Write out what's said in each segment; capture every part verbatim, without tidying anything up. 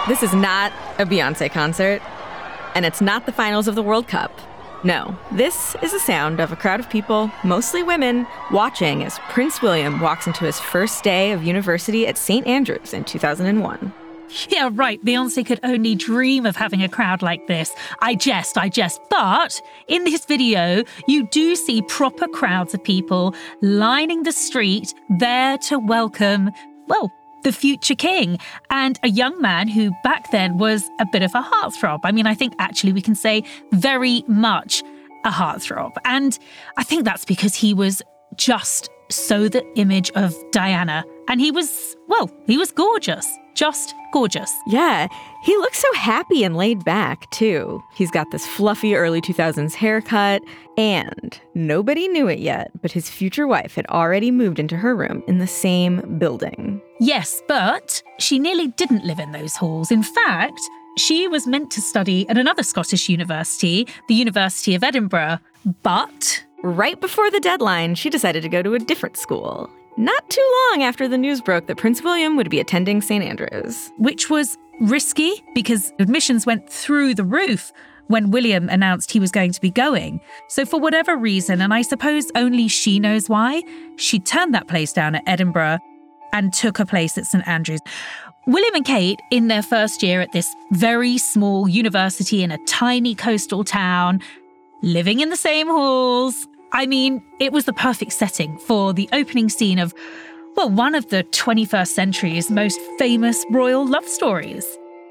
This is not a Beyoncé concert, and it's not the finals of the World Cup. No, this is the sound of a crowd of people, mostly women, watching as Prince William walks into his first day of university at Saint Andrews in two thousand one. Yeah, right. Beyoncé could only dream of having a crowd like this. I jest, I jest. But in this video, you do see proper crowds of people lining the street there to welcome, well, the future king, and a young man who back then was a bit of a heartthrob. I mean, I think actually we can say very much a heartthrob. And I think that's because he was just so the image of Diana. And he was, well, he was gorgeous. Just gorgeous. Yeah, he looks so happy and laid back, too. He's got this fluffy early two thousands haircut, and nobody knew it yet, but his future wife had already moved into her room in the same building. Yes, but she nearly didn't live in those halls. In fact, she was meant to study at another Scottish university, the University of Edinburgh, but right before the deadline, she decided to go to a different school. Not too long after the news broke that Prince William would be attending Saint Andrews. Which was risky because admissions went through the roof when William announced he was going to be going. So for whatever reason, and I suppose only she knows why, she turned that place down at Edinburgh and took a place at Saint Andrews. William and Kate, in their first year at this very small university in a tiny coastal town, living in the same halls, I mean, it was the perfect setting for the opening scene of, well, one of the twenty-first century's most famous royal love stories.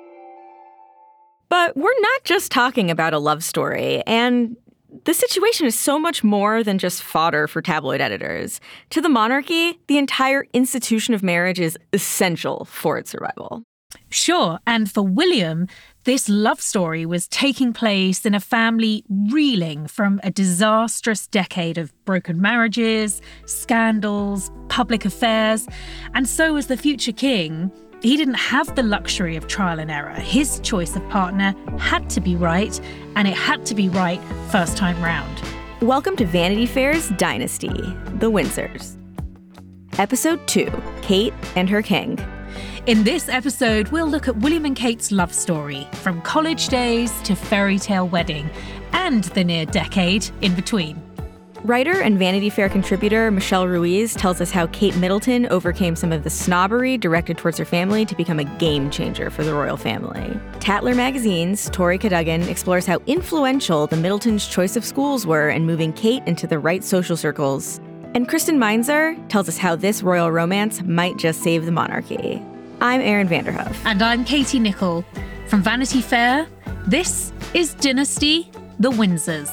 But we're not just talking about a love story, and the situation is so much more than just fodder for tabloid editors. To the monarchy, the entire institution of marriage is essential for its survival. Sure, and for William, this love story was taking place in a family reeling from a disastrous decade of broken marriages, scandals, public affairs, and so as the future king, he didn't have the luxury of trial and error. His choice of partner had to be right, and it had to be right first time round. Welcome to Vanity Fair's Dynasty, The Windsors. Episode two, Kate and Her King. In this episode, we'll look at William and Kate's love story, from college days to fairy tale wedding, and the near decade in between. Writer and Vanity Fair contributor Michelle Ruiz tells us how Kate Middleton overcame some of the snobbery directed towards her family to become a game changer for the royal family. Tatler Magazine's Tori Cadogan explores how influential the Middletons' choice of schools were in moving Kate into the right social circles. And Kristen Meinzer tells us how this royal romance might just save the monarchy. I'm Erin Vanderhoof. And I'm Katie Nichol. From Vanity Fair, this is Dynasty, The Windsors.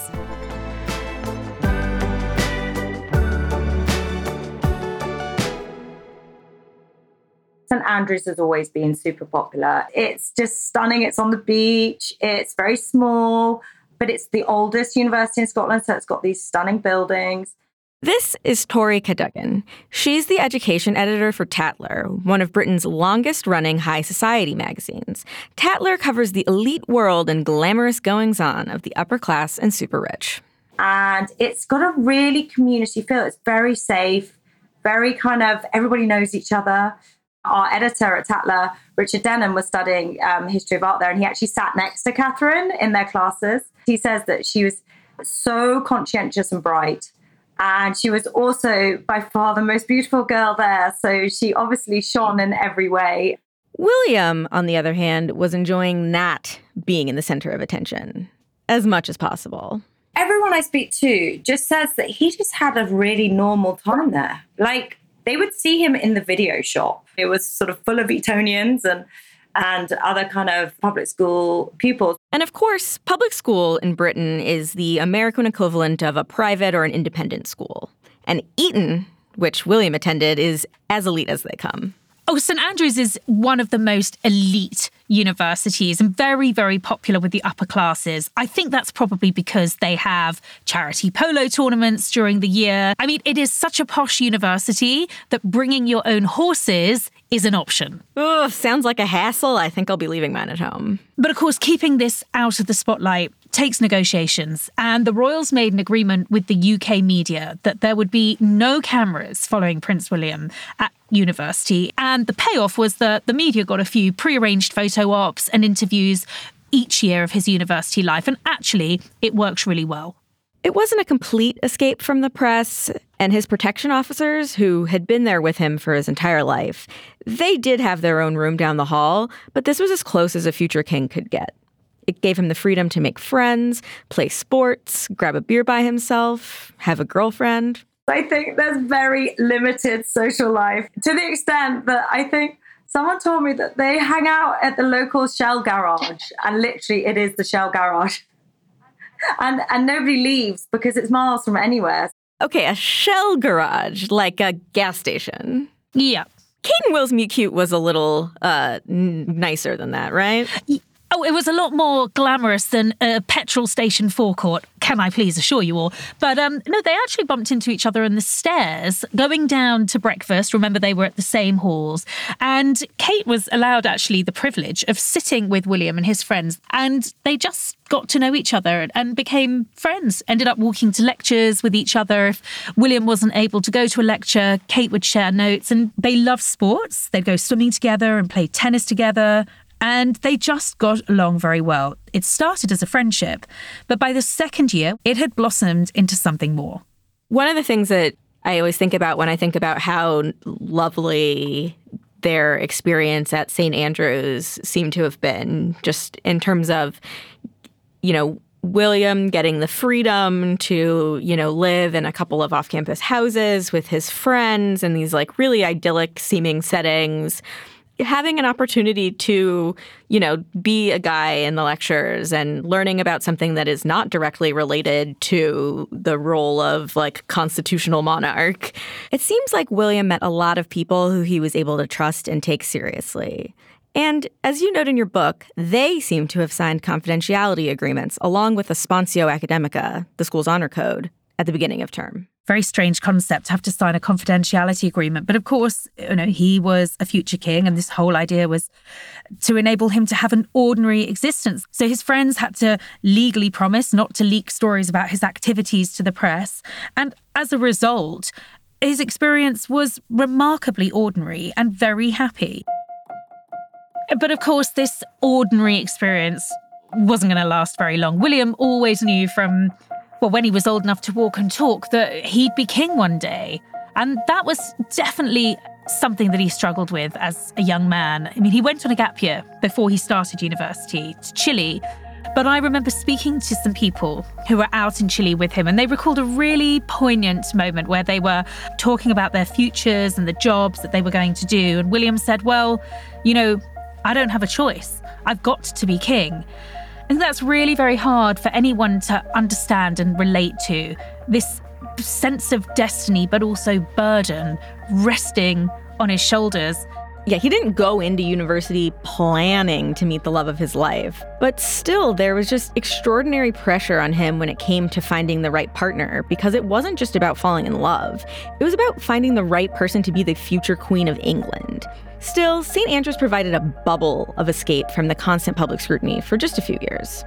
Saint Andrews has always been super popular. It's just stunning. It's on the beach. It's very small, but it's the oldest university in Scotland, so it's got these stunning buildings. This is Tori Cadogan. She's the education editor for Tatler, one of Britain's longest-running high society magazines. Tatler covers the elite world and glamorous goings-on of the upper class and super rich. And it's got a really community feel. It's very safe, very kind of, everybody knows each other. Our editor at Tatler, Richard Denham, was studying um, history of art there, and he actually sat next to Catherine in their classes. He says that she was so conscientious and bright. And she was also by far the most beautiful girl there. So she obviously shone in every way. William, on the other hand, was enjoying not being in the center of attention as much as possible. Everyone I speak to just says that he just had a really normal time there. Like, they would see him in the video shop. It was sort of full of Etonians and and other kind of public school pupils. And of course, public school in Britain is the American equivalent of a private or an independent school. And Eton, which William attended, is as elite as they come. Oh, Saint Andrews is one of the most elite universities and very, very popular with the upper classes. I think that's probably because they have charity polo tournaments during the year. I mean, it is such a posh university that bringing your own horses is an option. Ugh, sounds like a hassle. I think I'll be leaving mine at home. But of course, keeping this out of the spotlight, takes negotiations, and the royals made an agreement with the U K media that there would be no cameras following Prince William at university. And the payoff was that the media got a few pre-arranged photo ops and interviews each year of his university life. And actually, it worked really well. It wasn't a complete escape from the press, and his protection officers, who had been there with him for his entire life, they did have their own room down the hall, but this was as close as a future king could get. It gave him the freedom to make friends, play sports, grab a beer by himself, have a girlfriend. I think there's very limited social life, to the extent that I think someone told me that they hang out at the local Shell garage, and literally it is the Shell garage. And and nobody leaves because it's miles from anywhere. Okay, a Shell garage, like a gas station. Yeah. Kate and Will's Meet Cute was a little uh, n- nicer than that, right? Oh, it was a lot more glamorous than a petrol station forecourt, can I please assure you all. But um, no, they actually bumped into each other on the stairs, going down to breakfast. Remember, they were at the same halls. And Kate was allowed, actually, the privilege of sitting with William and his friends. And they just got to know each other and became friends, ended up walking to lectures with each other. If William wasn't able to go to a lecture, Kate would share notes. And they loved sports. They'd go swimming together and play tennis together. And they just got along very well. It started as a friendship, but by the second year, it had blossomed into something more. One of the things that I always think about when I think about how lovely their experience at Saint Andrews seemed to have been, just in terms of, you know, William getting the freedom to, you know, live in a couple of off-campus houses with his friends in these like really idyllic seeming settings. Having an opportunity to, you know, be a guy in the lectures and learning about something that is not directly related to the role of, like, constitutional monarch. It seems like William met a lot of people who he was able to trust and take seriously. And as you note in your book, they seem to have signed confidentiality agreements along with the Sponsio Academica, the school's honor code, at the beginning of term. Very strange concept to have to sign a confidentiality agreement. But of course, you know, he was a future king, and this whole idea was to enable him to have an ordinary existence. So his friends had to legally promise not to leak stories about his activities to the press. And as a result, his experience was remarkably ordinary and very happy. But of course, this ordinary experience wasn't going to last very long. William always knew from well, when he was old enough to walk and talk, that he'd be king one day. And that was definitely something that he struggled with as a young man. I mean, he went on a gap year before he started university to Chile. But I remember speaking to some people who were out in Chile with him, and they recalled a really poignant moment where they were talking about their futures and the jobs that they were going to do. And William said, well, you know, I don't have a choice. I've got to be king. And that's really very hard for anyone to understand and relate to, this sense of destiny, but also burden resting on his shoulders. Yeah, he didn't go into university planning to meet the love of his life, but still there was just extraordinary pressure on him when it came to finding the right partner, because it wasn't just about falling in love. It was about finding the right person to be the future Queen of England. Still, Saint Andrews provided a bubble of escape from the constant public scrutiny for just a few years.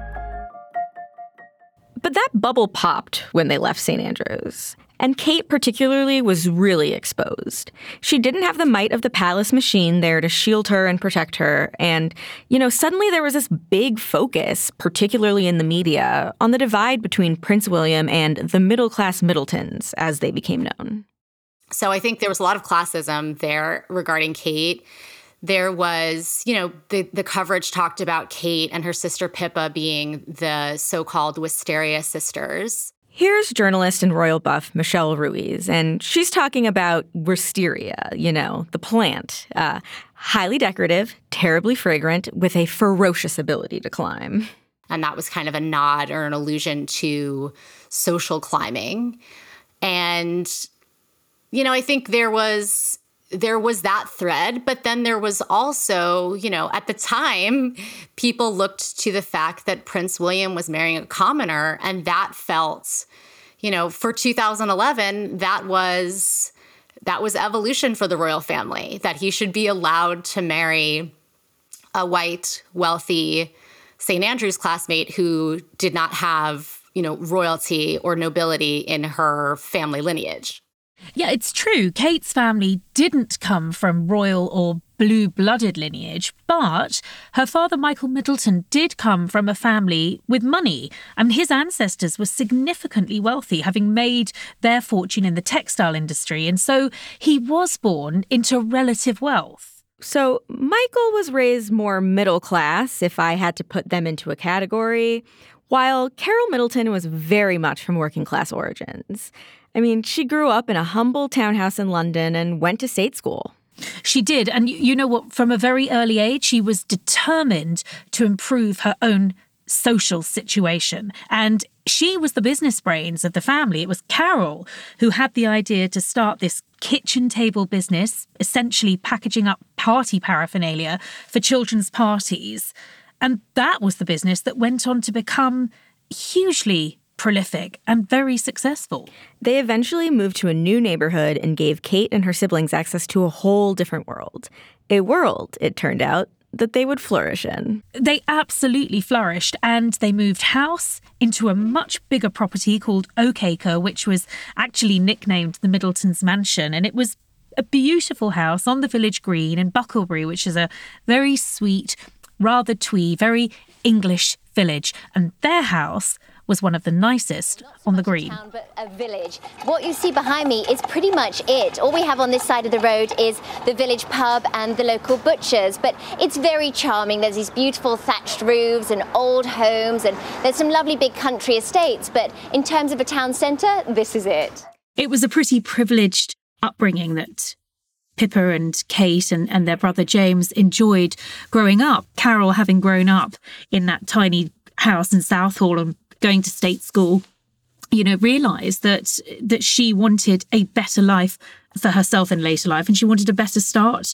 But that bubble popped when they left Saint Andrews. And Kate particularly was really exposed. She didn't have the might of the palace machine there to shield her and protect her. And, you know, suddenly there was this big focus, particularly in the media, on the divide between Prince William and the middle-class Middletons, as they became known. So I think there was a lot of classism there regarding Kate. There was, you know, the, the coverage talked about Kate and her sister Pippa being the so-called Wisteria sisters. Here's journalist and royal buff Michelle Ruiz, and she's talking about wisteria, you know, the plant. Uh, highly decorative, terribly fragrant, with a ferocious ability to climb. And that was kind of a nod or an allusion to social climbing. And you know, I think there was there was that thread, but then there was also, you know, at the time, people looked to the fact that Prince William was marrying a commoner, and that felt, you know, for two thousand eleven, that was that was evolution for the royal family, that he should be allowed to marry a white, wealthy Saint Andrew's classmate who did not have, you know, royalty or nobility in her family lineage. Yeah, it's true. Kate's family didn't come from royal or blue-blooded lineage, but her father, Michael Middleton, did come from a family with money. I mean, his ancestors were significantly wealthy, having made their fortune in the textile industry, and so he was born into relative wealth. So Michael was raised more middle class, if I had to put them into a category, while Carol Middleton was very much from working class origins. I mean, she grew up in a humble townhouse in London and went to state school. She did. And you know what? From a very early age, she was determined to improve her own social situation. And she was the business brains of the family. It was Carol who had the idea to start this kitchen table business, essentially packaging up party paraphernalia for children's parties. And that was the business that went on to become hugely prolific and very successful. They eventually moved to a new neighborhood and gave Kate and her siblings access to a whole different world. A world, it turned out, that they would flourish in. They absolutely flourished, and they moved house into a much bigger property called Oakacre, which was actually nicknamed the Middletons' Mansion, and it was a beautiful house on the village green in Bucklebury, which is a very sweet, rather twee, very English village, and their house was one of the nicest on the green. Town, but a village. What you see behind me is pretty much it. All we have on this side of the road is the village pub and the local butchers, but it's very charming. There's these beautiful thatched roofs and old homes, and there's some lovely big country estates, but in terms of a town centre, this is it. It was a pretty privileged upbringing that Pippa and Kate and, and their brother James enjoyed growing up. Carol, having grown up in that tiny house in Southall and going to state school, you know, realised that that she wanted a better life for herself in later life, and she wanted a better start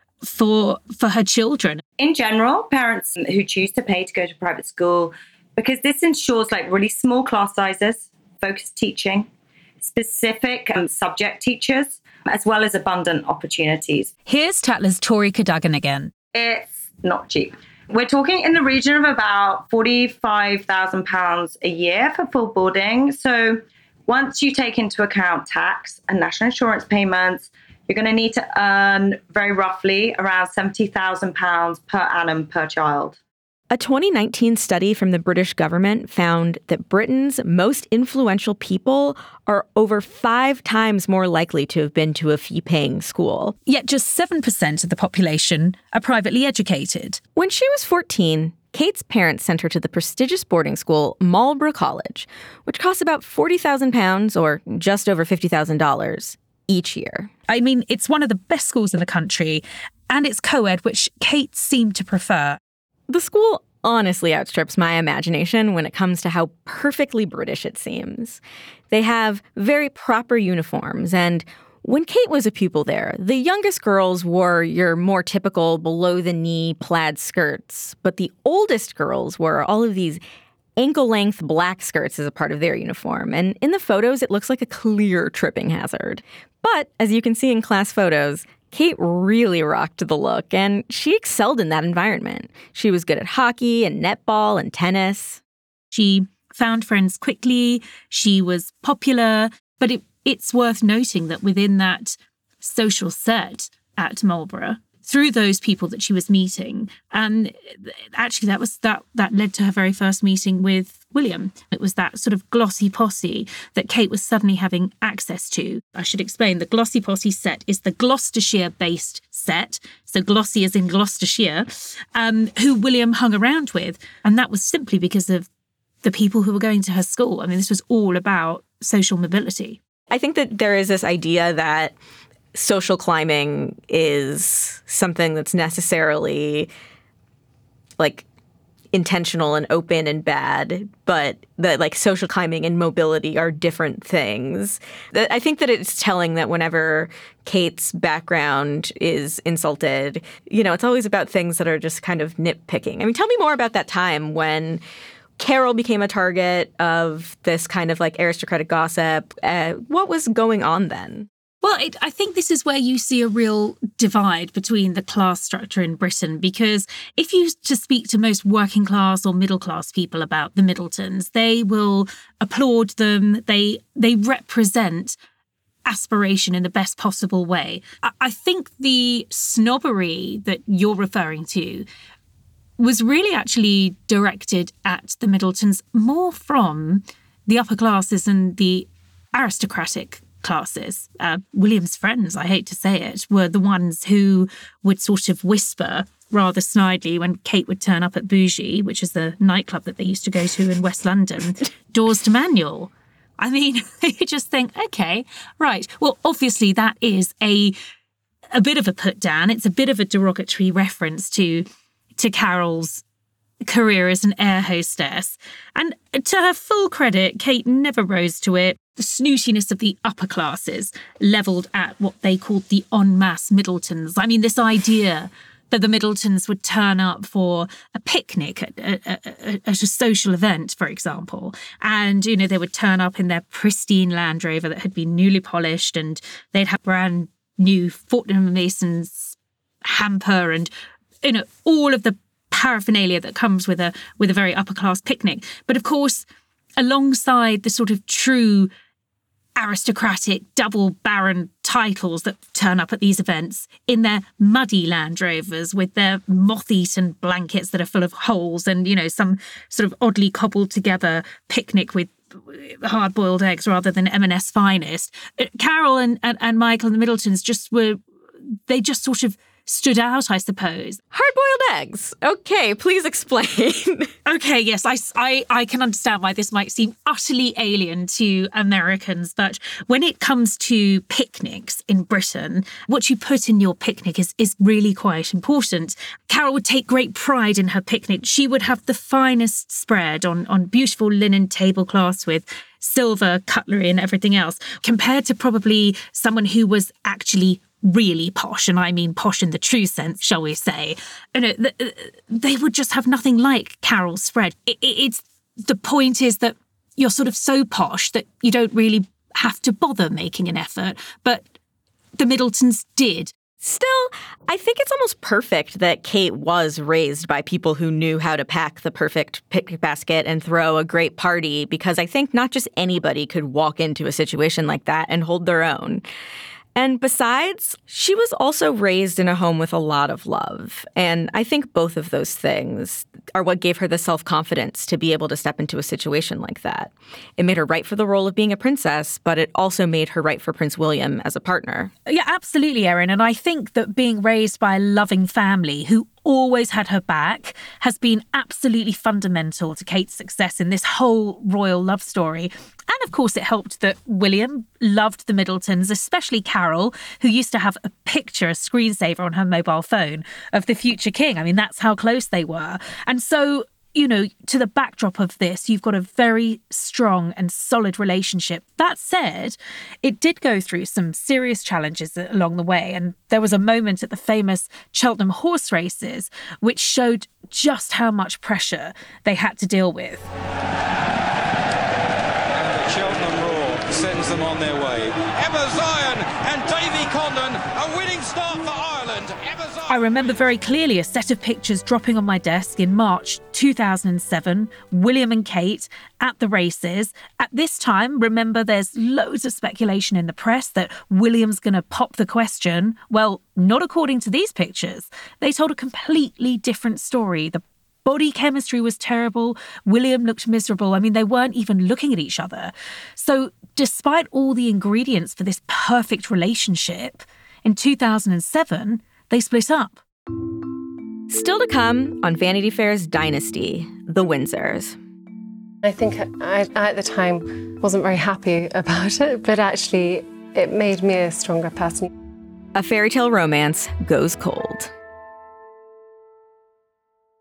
for for her children. In general, parents who choose to pay to go to private school, because this ensures like really small class sizes, focused teaching, specific um, subject teachers, as well as abundant opportunities. Here's Tatler's Tori Cadogan again. It's not cheap. We're talking in the region of about forty-five thousand pounds a year for full boarding. So once you take into account tax and national insurance payments, you're going to need to earn very roughly around seventy thousand pounds per annum per child. A twenty nineteen study from the British government found that Britain's most influential people are over five times more likely to have been to a fee-paying school. Yet just seven percent of the population are privately educated. When she was fourteen, Kate's parents sent her to the prestigious boarding school Marlborough College, which costs about forty thousand pounds or just over fifty thousand dollars each year. I mean, it's one of the best schools in the country, and it's co-ed, which Kate seemed to prefer. The school honestly outstrips my imagination when it comes to how perfectly British it seems. They have very proper uniforms, and when Kate was a pupil there, the youngest girls wore your more typical below-the-knee plaid skirts, but the oldest girls wore all of these ankle-length black skirts as a part of their uniform, and in the photos, it looks like a clear tripping hazard. But, as you can see in class photos, Kate really rocked the look, and she excelled in that environment. She was good at hockey and netball and tennis. She found friends quickly. She was popular. But it, it's worth noting that within that social set at Marlborough, through those people that she was meeting, and actually that was that that led to her very first meeting with William. It was that sort of glossy posse that Kate was suddenly having access to. I should explain, the glossy posse set is the Gloucestershire-based set, so glossy as in Gloucestershire, um, who William hung around with. And that was simply because of the people who were going to her school. I mean, this was all about social mobility. I think that there is this idea that social climbing is something that's necessarily like intentional and open and bad, but that like social climbing and mobility are different things. I think that it's telling that whenever Kate's background is insulted, you know, it's always about things that are just kind of nitpicking. I mean, tell me more about that time when Carol became a target of this kind of like aristocratic gossip. Uh, what was going on then? Well, it, I think this is where you see a real divide between the class structure in Britain, because if you to speak to most working class or middle class people about the Middletons, they will applaud them. They they represent aspiration in the best possible way. I, I think the snobbery that you're referring to was really actually directed at the Middletons more from the upper classes and the aristocratic classes. Uh, William's friends, I hate to say it, were the ones who would sort of whisper rather snidely when Kate would turn up at Bougie, which is the nightclub that they used to go to in West London, doors to manual. I mean, you just think, okay, right. Well, obviously that is a a bit of a put down. It's a bit of a derogatory reference to to Carol's career as an air hostess. And to her full credit, Kate never rose to it. The snootiness of the upper classes levelled at what they called the en masse Middletons. I mean, this idea that the Middletons would turn up for a picnic at, at, at a social event, for example, and, you know, they would turn up in their pristine Land Rover that had been newly polished, and they'd have brand new Fortnum and Mason's hamper and, you know, all of the paraphernalia that comes with a with a very upper class picnic. But of course, alongside the sort of true aristocratic double baron titles that turn up at these events in their muddy Land Rovers with their moth-eaten blankets that are full of holes and, you know, some sort of oddly cobbled together picnic with hard-boiled eggs rather than M and S finest. Carol and, and, and Michael and the Middletons just were, they just sort of stood out, I suppose. Hard-boiled eggs. Okay, please explain. Okay, yes, I, I, I can understand why this might seem utterly alien to Americans, but when it comes to picnics in Britain, what you put in your picnic is, is really quite important. Carol would take great pride in her picnic. She would have the finest spread on, on beautiful linen tablecloths with silver cutlery and everything else, compared to probably someone who was actually really posh, and I mean posh in the true sense, shall we say. You know, they would just have nothing like Carol's spread. It, it's the point is that you're sort of so posh that you don't really have to bother making an effort, but the Middletons did. Still, I think it's almost perfect that Kate was raised by people who knew how to pack the perfect picnic basket and throw a great party, because I think not just anybody could walk into a situation like that and hold their own. And besides, she was also raised in a home with a lot of love. And I think both of those things are what gave her the self-confidence to be able to step into a situation like that. It made her right for the role of being a princess, but it also made her right for Prince William as a partner. Yeah, absolutely, Erin. And I think that being raised by a loving family who always had her back has been absolutely fundamental to Kate's success in this whole royal love story. And of course, it helped that William loved the Middletons, especially Carol, who used to have a picture, a screensaver on her mobile phone of the future king. I mean, that's how close they were. And so, you know, to the backdrop of this, you've got a very strong and solid relationship. That said, it did go through some serious challenges along the way. And there was a moment at the famous Cheltenham horse races which showed just how much pressure they had to deal with. And the Cheltenham Roar sends them on their way. Emma Zion and Davy Condon, a winning start for Ireland. Emma Zion. I remember very clearly a set of pictures dropping on my desk in March two thousand seven, William and Kate at the races. At this time, remember, there's loads of speculation in the press that William's going to pop the question. Well, not according to these pictures. They told a completely different story. The body chemistry was terrible. William looked miserable. I mean, they weren't even looking at each other. So despite all the ingredients for this perfect relationship, in two thousand seven, they split up. Still to come on Vanity Fair's Dynasty, the Windsors. I think I, I, at the time, wasn't very happy about it, but actually it made me a stronger person. A fairy tale romance goes cold.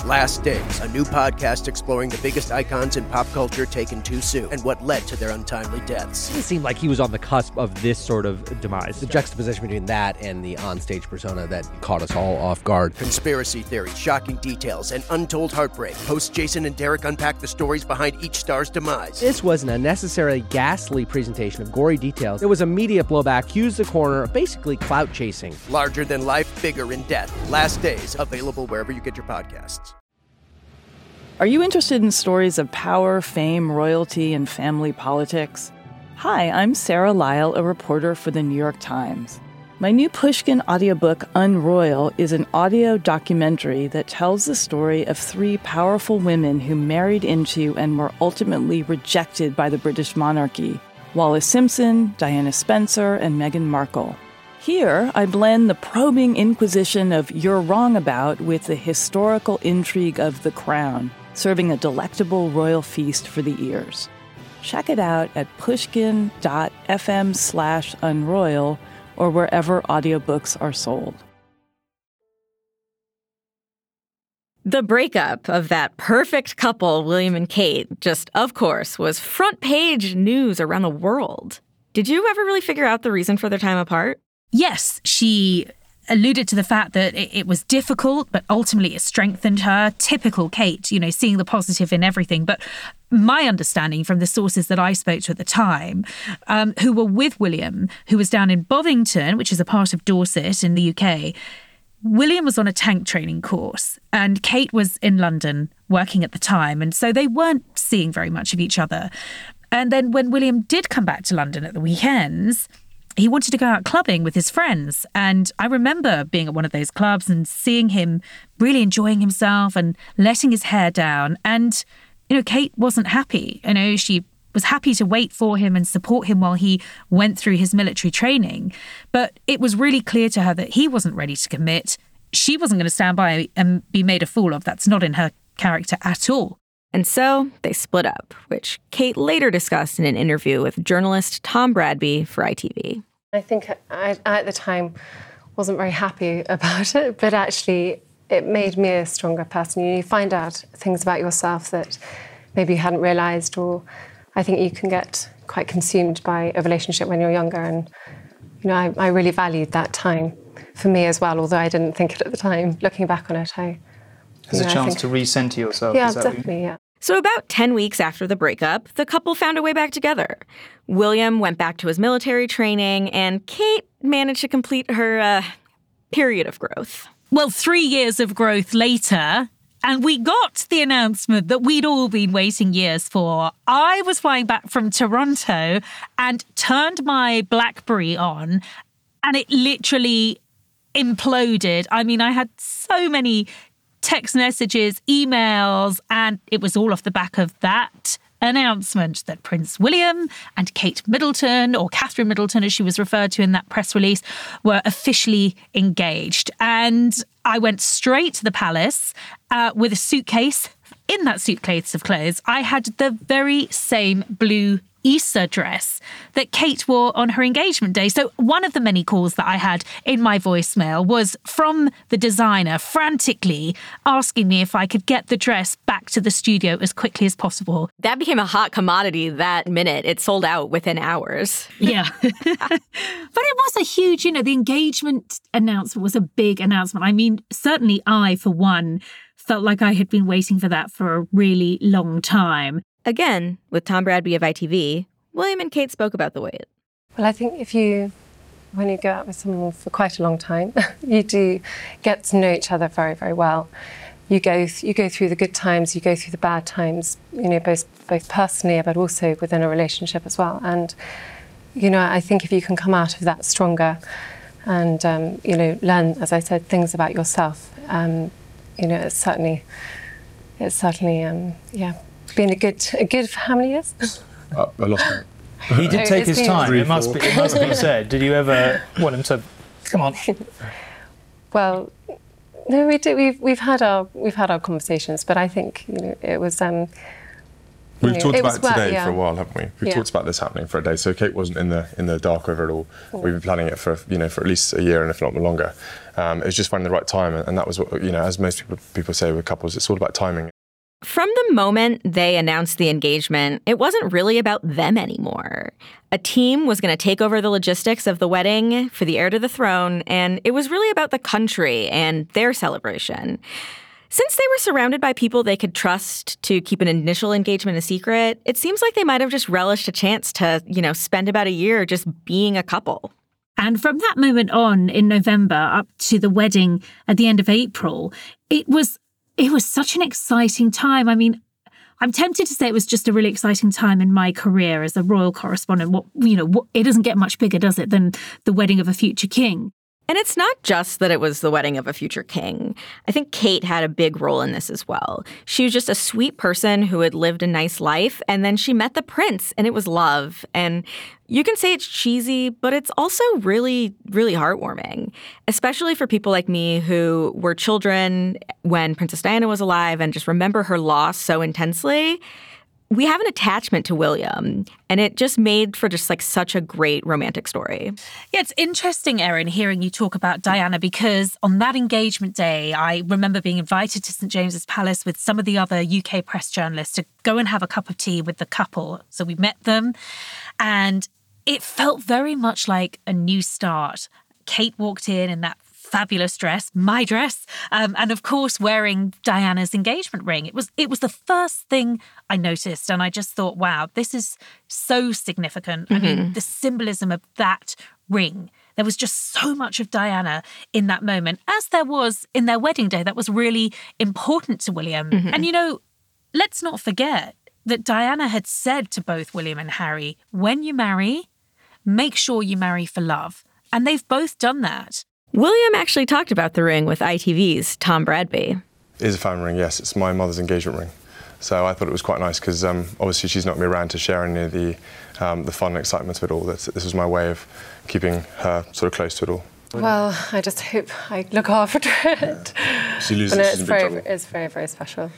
Last Days, a new podcast exploring the biggest icons in pop culture taken too soon and what led to their untimely deaths. It seemed like he was on the cusp of this sort of demise. The juxtaposition between that and the onstage persona that caught us all off guard. Conspiracy theories, shocking details, and untold heartbreak. Hosts Jason and Derek unpack the stories behind each star's demise. This was an unnecessarily ghastly presentation of gory details. There was a media blowback, accused the corner of basically clout chasing. Larger than life, bigger in death. Last Days, available wherever you get your podcasts. Are you interested in stories of power, fame, royalty, and family politics? Hi, I'm Sarah Lyle, a reporter for the New York Times. My new Pushkin audiobook, Unroyal, is an audio documentary that tells the story of three powerful women who married into and were ultimately rejected by the British monarchy: Wallis Simpson, Diana Spencer, and Meghan Markle. Here, I blend the probing inquisition of You're Wrong About with the historical intrigue of The Crown, serving a delectable royal feast for the ears. Check it out at pushkin.fm slash unroyal or wherever audiobooks are sold. The breakup of that perfect couple, William and Kate, just, of course, was front page news around the world. Did you ever really figure out the reason for their time apart? Yes, she alluded to the fact that it, it was difficult, but ultimately it strengthened her. Typical Kate, you know, seeing the positive in everything. But my understanding from the sources that I spoke to at the time, um, who were with William, who was down in Bovington, which is a part of Dorset in the U K, William was on a tank training course and Kate was in London working at the time. And so they weren't seeing very much of each other. And then when William did come back to London at the weekends, he wanted to go out clubbing with his friends. And I remember being at one of those clubs and seeing him really enjoying himself and letting his hair down. And, you know, Kate wasn't happy. You know, she was happy to wait for him and support him while he went through his military training. But it was really clear to her that he wasn't ready to commit. She wasn't going to stand by and be made a fool of. That's not in her character at all. And so they split up, which Kate later discussed in an interview with journalist Tom Bradby for I T V. I think I, I at the time wasn't very happy about it, but actually it made me a stronger person. You find out things about yourself that maybe you hadn't realised, or I think you can get quite consumed by a relationship when you're younger. And, you know, I, I really valued that time for me as well, although I didn't think it at the time. Looking back on it, I... As a chance to recenter yourself. Yeah, is that definitely, yeah. So about ten weeks after the breakup, the couple found a way back together. William went back to his military training, and Kate managed to complete her uh, period of growth. Well, three years of growth later, and we got the announcement that we'd all been waiting years for. I was flying back from Toronto and turned my BlackBerry on, and it literally imploded. I mean, I had so many text messages, emails, and it was all off the back of that announcement that Prince William and Kate Middleton, or Catherine Middleton as she was referred to in that press release, were officially engaged. And I went straight to the palace uh, with a suitcase. In that suitcase of clothes, I had the very same blue Easter dress that Kate wore on her engagement day. So one of the many calls that I had in my voicemail was from the designer frantically asking me if I could get the dress back to the studio as quickly as possible. That became a hot commodity that minute. It sold out within hours. Yeah. But it was a huge, you know, the engagement announcement was a big announcement. I mean, certainly I, for one, felt like I had been waiting for that for a really long time. Again, with Tom Bradby of I T V, William and Kate spoke about the wait. Well, I think if you, when you go out with someone for quite a long time, you do get to know each other very, very well. You go, you go through the good times, you go through the bad times, you know, both both personally, but also within a relationship as well. And, you know, I think if you can come out of that stronger and, um, you know, learn, as I said, things about yourself, um, you know, it's certainly, it's certainly, um, yeah, been a good, a good for how many years? Uh, I lost count. He did take his time. Three, it must be, it must be said. Did you ever want him to come on? Well, no, we do. We've we've had our we've had our conversations, but I think, you know, it was um, We've know, talked it about was it well, today yeah. for a while, haven't we? We've Yeah. talked about this happening for a day. So Kate wasn't in the in the dark over it all. We've been planning it for you know for at least a year and if not longer. Um, it was just finding the right time, and that was what you know. As most people people say with couples, it's all about timing. From the moment they announced the engagement, it wasn't really about them anymore. A team was going to take over the logistics of the wedding for the heir to the throne, and it was really about the country and their celebration. Since they were surrounded by people they could trust to keep an initial engagement a secret, it seems like they might have just relished a chance to, you know, spend about a year just being a couple. And from that moment on in November up to the wedding at the end of April, it was it was such an exciting time. I mean, I'm tempted to say it was just a really exciting time in my career as a royal correspondent. What you know, what, it doesn't get much bigger, does it, than the wedding of a future king? And it's not just that it was the wedding of a future king. I think Kate had a big role in this as well. She was just a sweet person who had lived a nice life, and then she met the prince, and it was love. And you can say it's cheesy, but it's also really, really heartwarming, especially for people like me who were children when Princess Diana was alive and just remember her loss so intensely. We have an attachment to William, and it just made for just like such a great romantic story. Yeah, it's interesting, Erin, hearing you talk about Diana, because on that engagement day, I remember being invited to Saint James's Palace with some of the other U K press journalists to go and have a cup of tea with the couple. So we met them, and it felt very much like a new start. Kate walked in in that fabulous dress, my dress, um, and of course wearing Diana's engagement ring. It was it was the first thing I noticed, and I just thought, wow, this is so significant. Mm-hmm. I mean, the symbolism of that ring. There was just so much of Diana in that moment, as there was in their wedding day. That was really important to William. Mm-hmm. And you know, let's not forget that Diana had said to both William and Harry, when you marry, make sure you marry for love. And they've both done that. William actually talked about the ring with I T V's Tom Bradby. It is a family ring, yes. It's my mother's engagement ring. So I thought it was quite nice because um, obviously she's not going to be around to share any of the, um, the fun and excitement of it all. This, this was my way of keeping her sort of close to it all. Well, I just hope I look after it. She loses, but no, she's it's in big very, trouble. it's very, very special.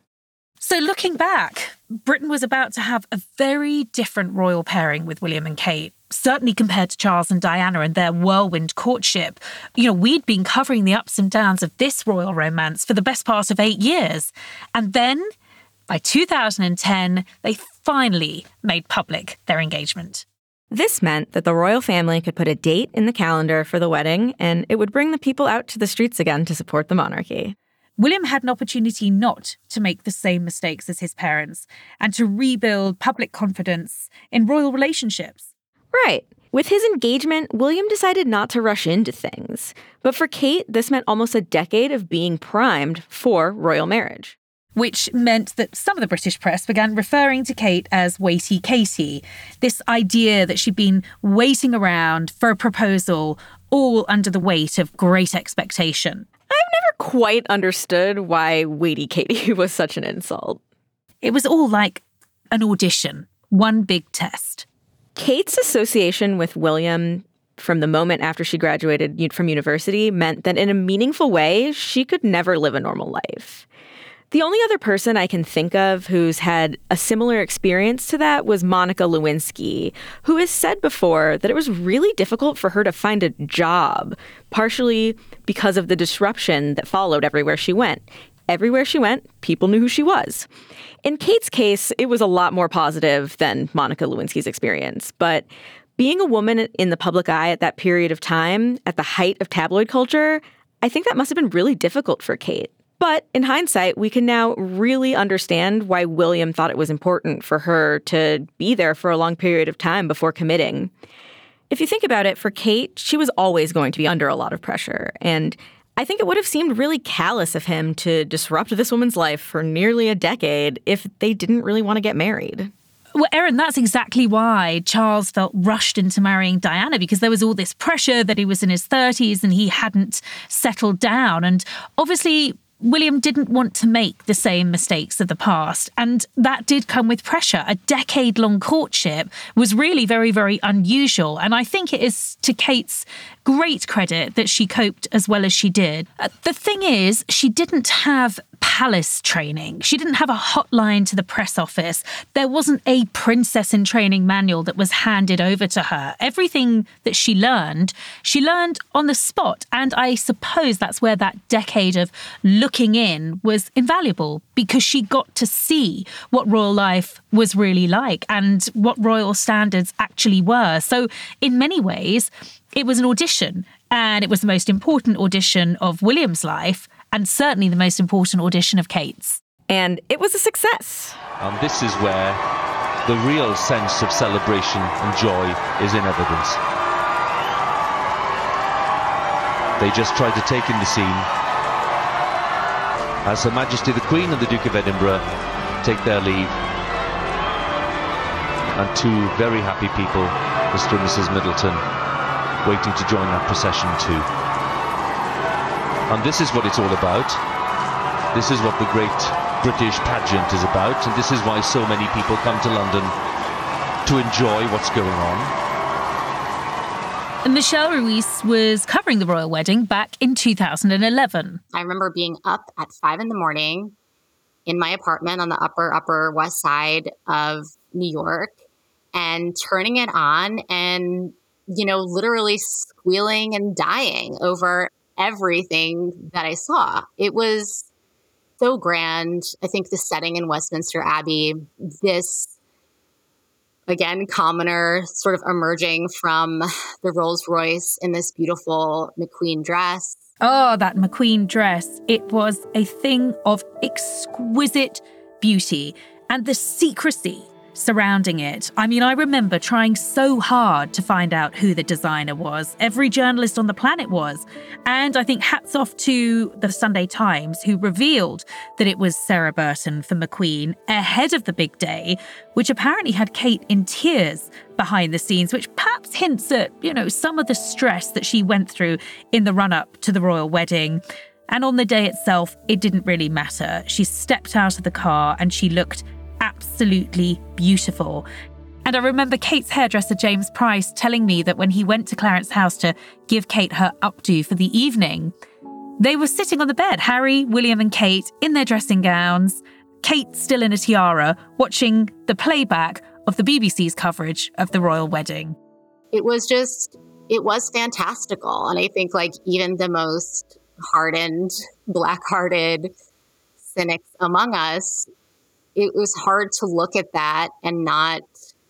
So looking back, Britain was about to have a very different royal pairing with William and Kate, certainly compared to Charles and Diana and their whirlwind courtship. You know, we'd been covering the ups and downs of this royal romance for the best part of eight years. And then, by two thousand ten, they finally made public their engagement. This meant that the royal family could put a date in the calendar for the wedding, and it would bring the people out to the streets again to support the monarchy. William had an opportunity not to make the same mistakes as his parents and to rebuild public confidence in royal relationships. Right. With his engagement, William decided not to rush into things. But for Kate, this meant almost a decade of being primed for royal marriage. Which meant that some of the British press began referring to Kate as Waity Katie, this idea that she'd been waiting around for a proposal, all under the weight of great expectation. I've never quite understood why Waity Katie was such an insult. It was all like an audition, one big test. Kate's association with William from the moment after she graduated from university meant that in a meaningful way, she could never live a normal life. The only other person I can think of who's had a similar experience to that was Monica Lewinsky, who has said before that it was really difficult for her to find a job, partially because of the disruption that followed everywhere she went. Everywhere she went, people knew who she was. In Kate's case, it was a lot more positive than Monica Lewinsky's experience, but being a woman in the public eye at that period of time, at the height of tabloid culture, I think that must have been really difficult for Kate. But in hindsight, we can now really understand why William thought it was important for her to be there for a long period of time before committing. If you think about it, for Kate, she was always going to be under a lot of pressure. And I think it would have seemed really callous of him to disrupt this woman's life for nearly a decade if they didn't really want to get married. Well, Erin, that's exactly why Charles felt rushed into marrying Diana, because there was all this pressure that he was in his thirties and he hadn't settled down. And obviously, William didn't want to make the same mistakes of the past, and that did come with pressure. A decade-long courtship was really very, very unusual, and I think it is to Kate's great credit that she coped as well as she did. Uh, the thing is, she didn't have palace training. She didn't have a hotline to the press office. There wasn't a princess in training manual that was handed over to her. Everything that she learned, she learned on the spot, and I suppose that's where that decade of looking in was invaluable, because she got to see what royal life was really like and what royal standards actually were. So in many ways, it was an audition, and it was the most important audition of William's life, and certainly the most important audition of Kate's. And it was a success. And this is where the real sense of celebration and joy is in evidence. They just tried to take in the scene as Her Majesty the Queen and the Duke of Edinburgh take their leave, and two very happy people, Mister and Missus Middleton, waiting to join that procession too. And this is what it's all about. This is what the great British pageant is about, and this is why so many people come to London to enjoy what's going on. Michelle Ruiz was covering the royal wedding back in two thousand eleven. I remember being up at five in the morning in my apartment on the upper, upper west side of New York and turning it on and, you know, literally squealing and dying over everything that I saw. It was so grand. I think the setting in Westminster Abbey, this, again, commoner sort of emerging from the Rolls Royce in this beautiful McQueen dress. Oh, that McQueen dress. It was a thing of exquisite beauty, and the secrecy surrounding it. I mean, I remember trying so hard to find out who the designer was. Every journalist on the planet was. And I think hats off to the Sunday Times, who revealed that it was Sarah Burton for McQueen ahead of the big day, which apparently had Kate in tears behind the scenes, which perhaps hints at, you know, some of the stress that she went through in the run-up to the royal wedding. And on the day itself, it didn't really matter. She stepped out of the car and she looked absolutely beautiful. And I remember Kate's hairdresser, James Price, telling me that when he went to Clarence's house to give Kate her updo for the evening, they were sitting on the bed, Harry, William and Kate, in their dressing gowns, Kate still in a tiara, watching the playback of the B B C's coverage of the royal wedding. It was just, it was fantastical. And I think like even the most hardened, black-hearted cynics among us, it was hard to look at that and not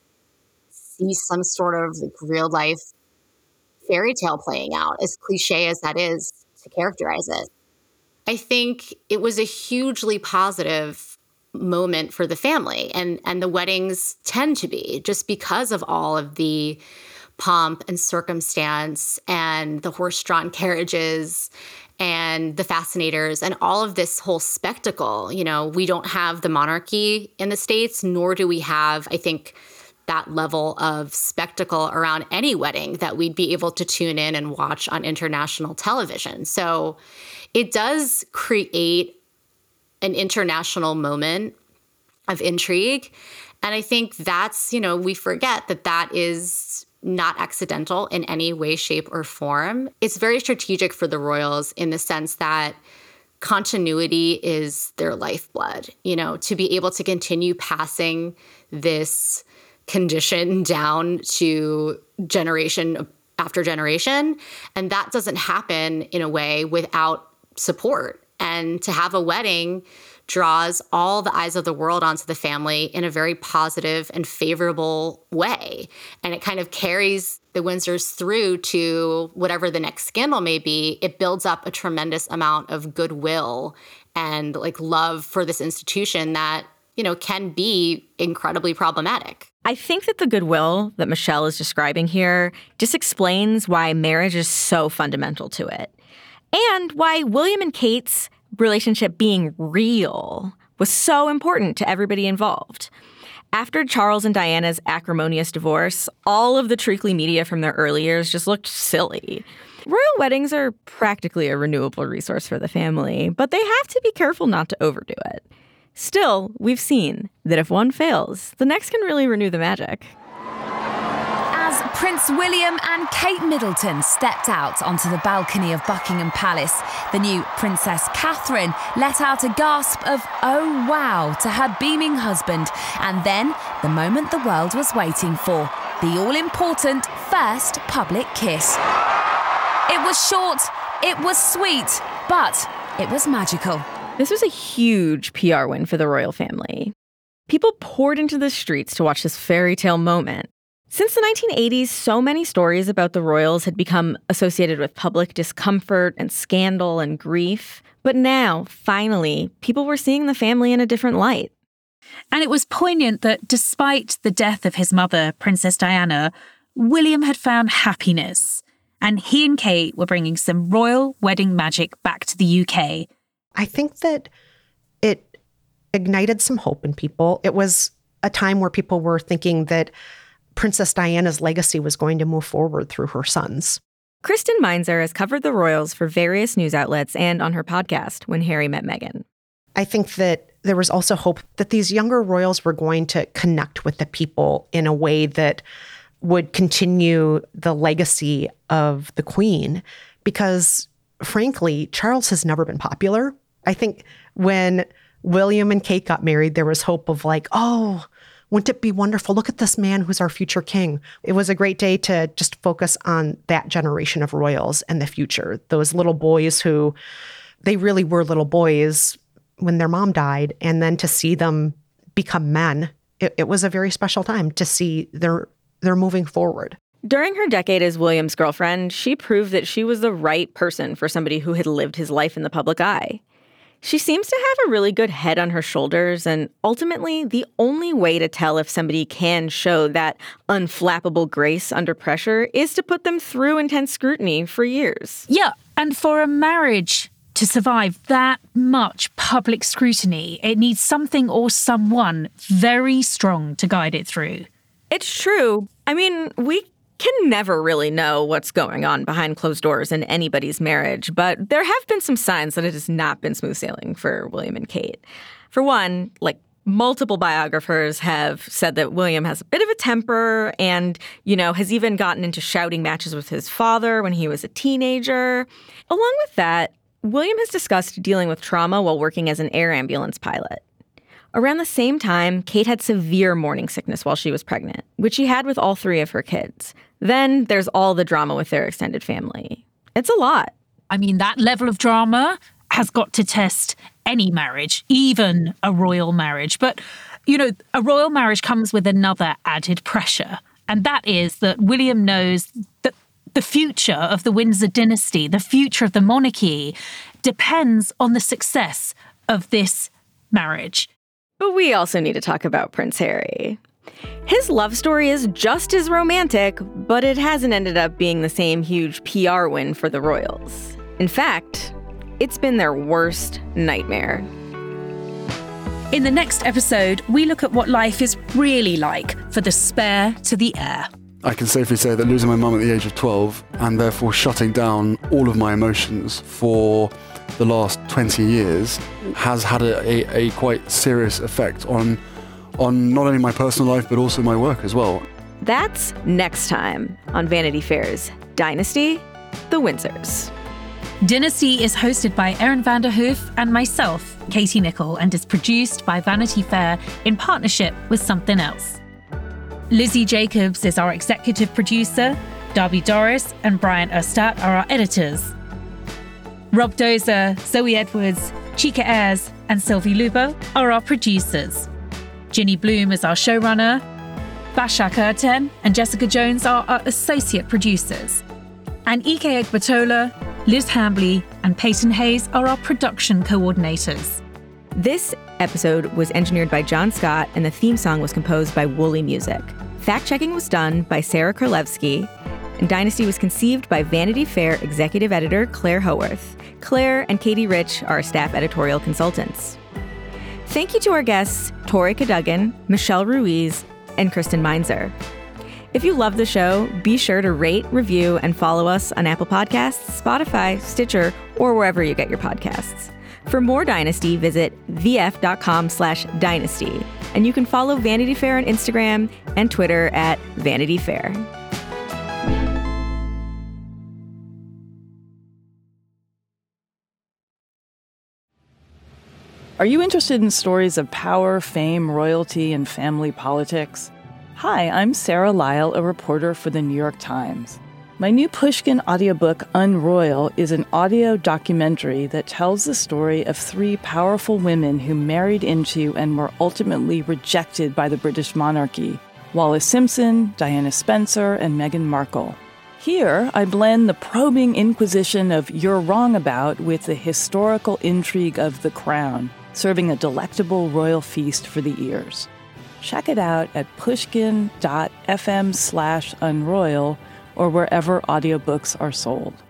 see some sort of like real life fairy tale playing out, as cliche as that is to characterize it. I think it was a hugely positive moment for the family, and, and the weddings tend to be, just because of all of the pomp and circumstance and the horse-drawn carriages and the fascinators and all of this whole spectacle. You know, we don't have the monarchy in the States, nor do we have, I think, that level of spectacle around any wedding that we'd be able to tune in and watch on international television. So it does create an international moment of intrigue. And I think that's, you know, we forget that that is not accidental in any way, shape, or form. It's very strategic for the royals in the sense that continuity is their lifeblood, you know, to be able to continue passing this condition down to generation after generation. And that doesn't happen in a way without support. And to have a wedding draws all the eyes of the world onto the family in a very positive and favorable way. And it kind of carries the Windsors through to whatever the next scandal may be. It builds up a tremendous amount of goodwill and like love for this institution that, you know, can be incredibly problematic. I think that the goodwill that Michelle is describing here just explains why marriage is so fundamental to it, and why William and Kate's relationship being real was so important to everybody involved. After Charles and Diana's acrimonious divorce, all of the treacly media from their early years just looked silly. Royal weddings are practically a renewable resource for the family, but they have to be careful not to overdo it. Still, we've seen that if one fails, the next can really renew the magic. As Prince William and Kate Middleton stepped out onto the balcony of Buckingham Palace, the new Princess Catherine let out a gasp of "oh wow" to her beaming husband, and then the moment the world was waiting for, the all-important first public kiss. It was short, it was sweet, but it was magical. This was a huge P R win for the royal family. People poured into the streets to watch this fairy tale moment. Since the nineteen eighties, so many stories about the royals had become associated with public discomfort and scandal and grief. But now, finally, people were seeing the family in a different light. And it was poignant that despite the death of his mother, Princess Diana, William had found happiness. And he and Kate were bringing some royal wedding magic back to the U K. I think that it ignited some hope in people. It was a time where people were thinking that Princess Diana's legacy was going to move forward through her sons. Kristen Meinzer has covered the royals for various news outlets and on her podcast, When Harry Met Meghan. I think that there was also hope that these younger royals were going to connect with the people in a way that would continue the legacy of the Queen, because frankly, Charles has never been popular. I think when William and Kate got married, there was hope of like, oh, wouldn't it be wonderful? Look at this man who's our future king. It was a great day to just focus on that generation of royals and the future. Those little boys who, they really were little boys when their mom died. And then to see them become men, it, it was a very special time to see they're, they're moving forward. During her decade as William's girlfriend, she proved that she was the right person for somebody who had lived his life in the public eye. She seems to have a really good head on her shoulders, and ultimately, the only way to tell if somebody can show that unflappable grace under pressure is to put them through intense scrutiny for years. Yeah, and for a marriage to survive that much public scrutiny, it needs something or someone very strong to guide it through. It's true. I mean, we can never really know what's going on behind closed doors in anybody's marriage, but there have been some signs that it has not been smooth sailing for William and Kate. For one, like multiple biographers have said that William has a bit of a temper and, you know, has even gotten into shouting matches with his father when he was a teenager. Along with that, William has discussed dealing with trauma while working as an air ambulance pilot. Around the same time, Kate had severe morning sickness while she was pregnant, which she had with all three of her kids. Then there's all the drama with their extended family. It's a lot. I mean, that level of drama has got to test any marriage, even a royal marriage. But, you know, a royal marriage comes with another added pressure. And that is that William knows that the future of the Windsor dynasty, the future of the monarchy, depends on the success of this marriage. But we also need to talk about Prince Harry. His love story is just as romantic, but it hasn't ended up being the same huge P R win for the royals. In fact, it's been their worst nightmare. In the next episode, we look at what life is really like for the spare to the heir. I can safely say that losing my mum at the age of twelve and therefore shutting down all of my emotions for the last twenty years has had a, a, a quite serious effect on on not only my personal life, but also my work as well. That's next time on Vanity Fair's Dynasty, The Windsors. Dynasty is hosted by Erin van der Hoof and myself, Katie Nichol, and is produced by Vanity Fair in partnership with Something Else. Lizzie Jacobs is our executive producer, Darby Doris and Brian Erstadt are our editors. Rob Dozer, Zoe Edwards, Chika Ayres, and Sylvie Lubo are our producers. Ginny Bloom is our showrunner. Basha Kurten and Jessica Jones are our associate producers. And Ike Ekbatola, Liz Hambley, and Peyton Hayes are our production coordinators. This episode was engineered by John Scott, and the theme song was composed by Woolly Music. Fact-checking was done by Sarah Kralewski, and Dynasty was conceived by Vanity Fair executive editor Claire Howarth. Claire and Katie Rich are staff editorial consultants. Thank you to our guests, Tori Cadogan, Michelle Ruiz, and Kristen Meinzer. If you love the show, be sure to rate, review, and follow us on Apple Podcasts, Spotify, Stitcher, or wherever you get your podcasts. For more Dynasty, visit vf.com slash dynasty. And you can follow Vanity Fair on Instagram and Twitter at Vanity Fair. Are you interested in stories of power, fame, royalty, and family politics? Hi, I'm Sarah Lyle, a reporter for the New York Times. My new Pushkin audiobook, Unroyal, is an audio documentary that tells the story of three powerful women who married into and were ultimately rejected by the British monarchy: Wallis Simpson, Diana Spencer, and Meghan Markle. Here, I blend the probing inquisition of You're Wrong About with the historical intrigue of The Crown, serving a delectable royal feast for the ears. Check it out at pushkin.fm slash unroyal or wherever audiobooks are sold.